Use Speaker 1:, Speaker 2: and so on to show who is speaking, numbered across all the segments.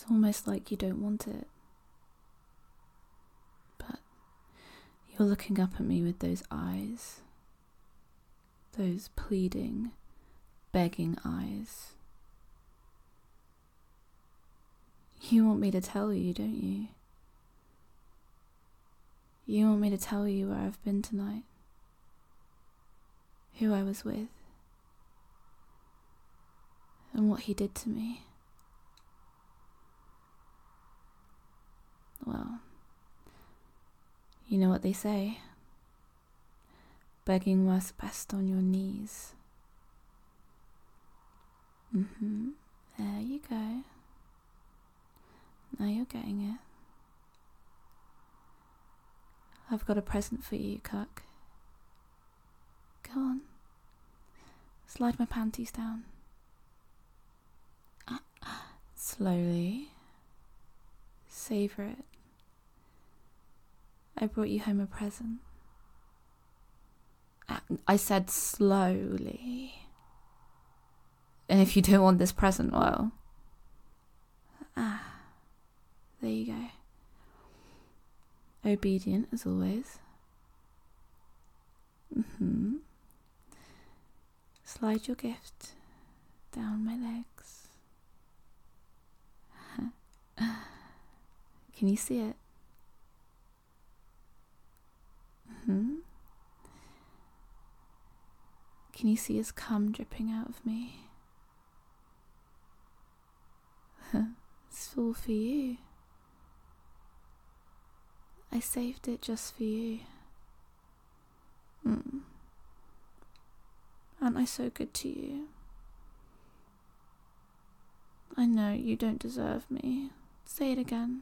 Speaker 1: It's almost like you don't want it. But you're looking up at me with those eyes. Those pleading, begging eyes. You want me to tell you, don't you? You want me to tell you where I've been tonight, who I was with, and what he did to me. Well, you know what they say. Begging works best on your knees. There you go. Now you're getting it. I've got a present for you, Cuck. Go on. Slide my panties down. Slowly. Savor it. I brought you home a present. I said slowly. And if you don't want this present, well... there you go. Obedient as always. Slide your gift down my legs. Can you see it? Can you see his cum dripping out of me? It's all for you. I saved it just for you. Aren't I so good to you? I know you don't deserve me. Say it again.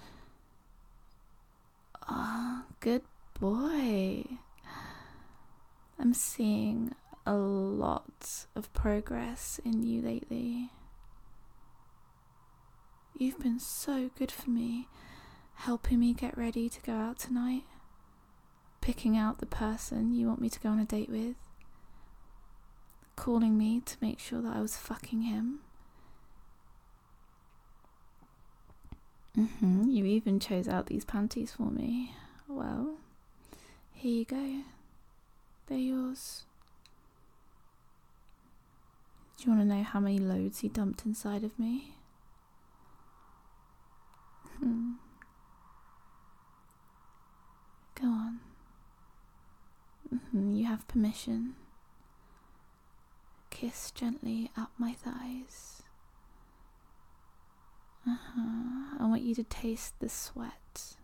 Speaker 1: Good boy. I'm seeing a lot of progress in you lately. You've been so good for me, helping me get ready to go out tonight, picking out the person you want me to go on a date with, calling me to make sure that I was fucking him. You even chose out these panties for me. Well, here you go. They're yours. Do you want to know how many loads he dumped inside of me? Go on. You have permission. Kiss gently up my thighs. I want you to taste the sweat.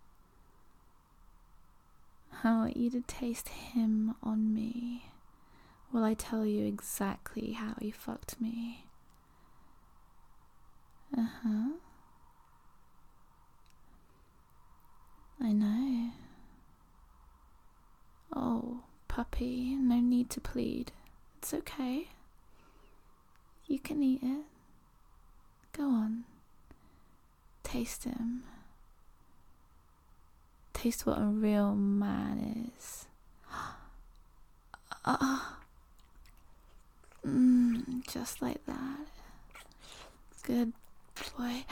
Speaker 1: I want you to taste him on me while I tell you exactly how he fucked me. I know. Oh, puppy, no need to plead. It's okay. You can eat it. Go on. Taste him. Taste what a real man is. Just like that. Good boy.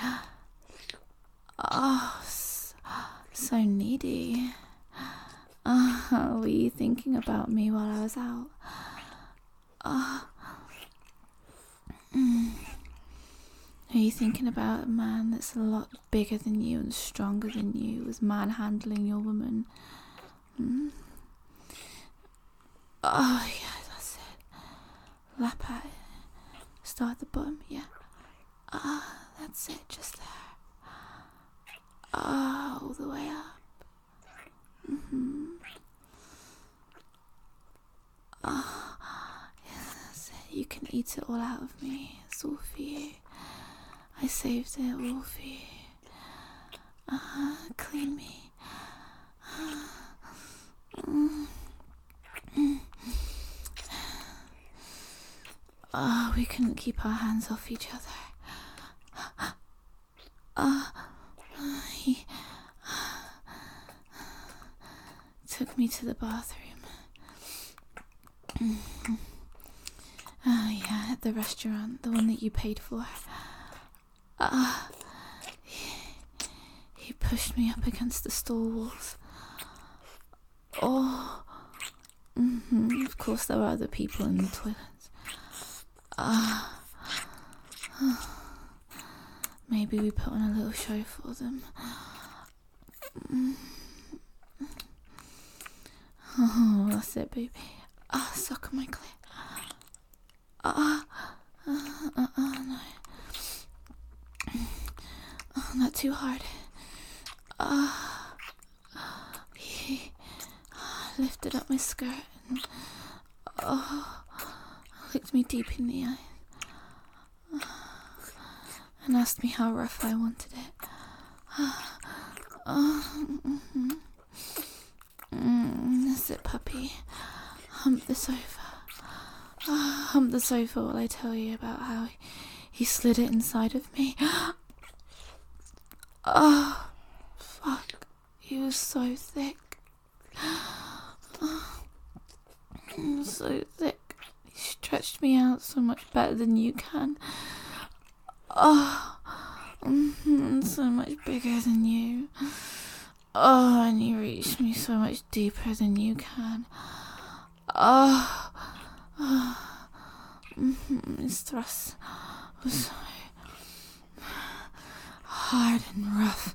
Speaker 1: So needy. Were you thinking about me while I was out? Are you thinking about a man that's a lot bigger than you and stronger than you, was manhandling your woman? Oh yeah, that's it. Lap at it. Start at the bottom, yeah. That's it, just there. All the way up. Yeah, that's it. You can eat it all out of me. It's all for you. I saved it all for you. Clean me. We couldn't keep our hands off each other. He took me to the bathroom. Yeah, at the restaurant, the one that you paid for. He pushed me up against the stall walls. Oh, of course there were other people in the toilets. Maybe we put on a little show for them. Oh, that's it, baby. Suck on my clit. No. Not too hard. He lifted up my skirt and looked me deep in the eye and asked me how rough I wanted it. That's it, puppy. Hump the sofa. Hump the sofa while I tell you about how he slid it inside of me. Oh, fuck. He was so thick. So thick. He stretched me out so much better than you can. So much bigger than you. And he reached me so much deeper than you can. His thrust was so hard and rough.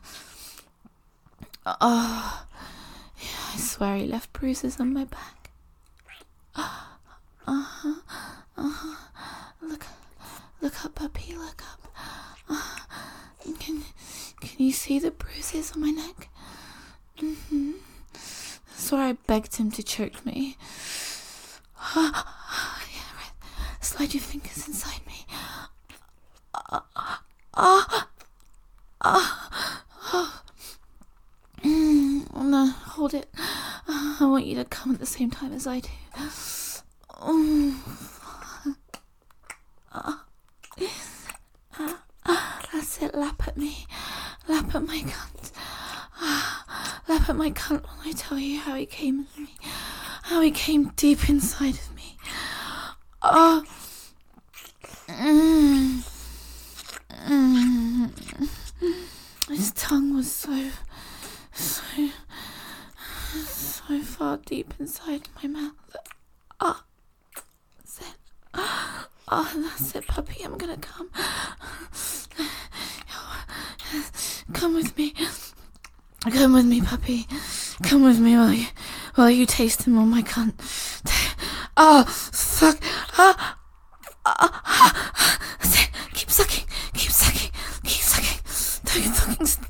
Speaker 1: I swear he left bruises on my back. Look up, puppy, look up. Can you see the bruises on my neck? That's where I begged him to choke me. Yeah, right. Slide your fingers inside me. No, hold it. I want you to come at the same time as I do. That's it, lap at me. Lap at my cunt. Lap at my cunt while I tell you how he came in me. How he came deep inside of me. His tongue was so far deep inside my mouth. That's it. That's it, puppy. I'm gonna come. Come with me. Come with me, puppy. Come with me while you taste him on my cunt. Fuck. That's it. Keep sucking. Keep sucking. Keep sucking. Don't fucking stop.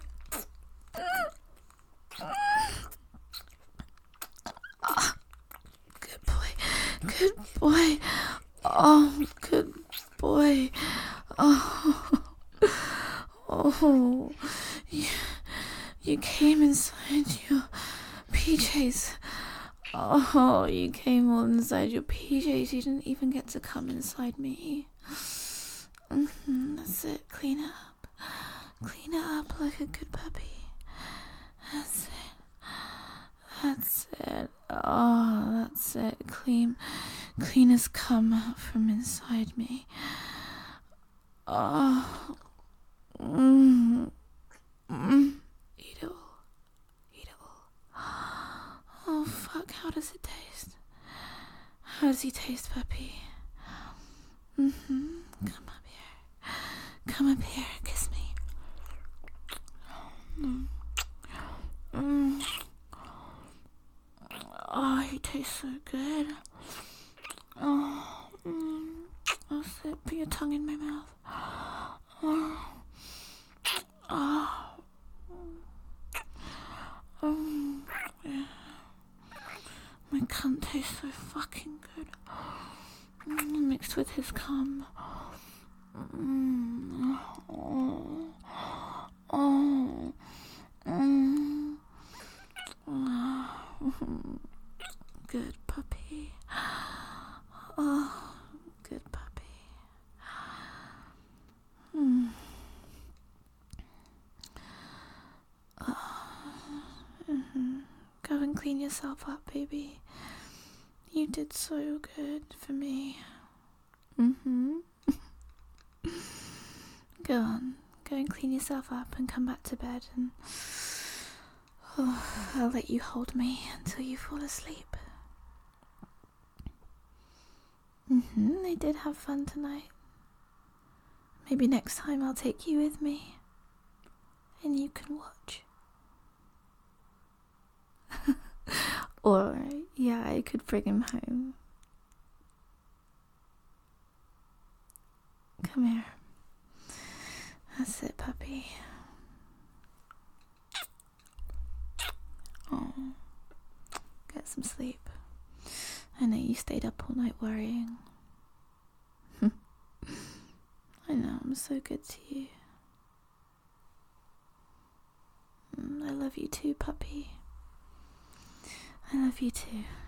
Speaker 1: Good boy. Good boy. Oh, good boy. Oh. You came inside your PJs. Oh, you came all inside your PJs. You didn't even get to come inside me. That's it. Clean it up. Clean it up like a good puppy. That's it. That's it. Oh, that's it. Clean has come out from inside me. Eat it all. Eat it all. Oh, fuck. How does it taste? How does he taste, puppy? Come up here. Come up here. Kiss me. Oh, he tastes so good. I'll sit. Put your tongue in my mouth. Yeah. My cunt tastes so fucking good. Mixed with his cum. Good puppy. Oh, good puppy. Go and clean yourself up, baby. You did so good for me. Go on. Go and clean yourself up and come back to bed, and I'll let you hold me until you fall asleep. I did have fun tonight. Maybe next time I'll take you with me, and you can watch. Or, yeah, I could bring him home. Come here. That's it, puppy. Oh, get some sleep. I know you stayed up all night worrying. I know, I'm so good to you. I love you too, puppy. I love you too.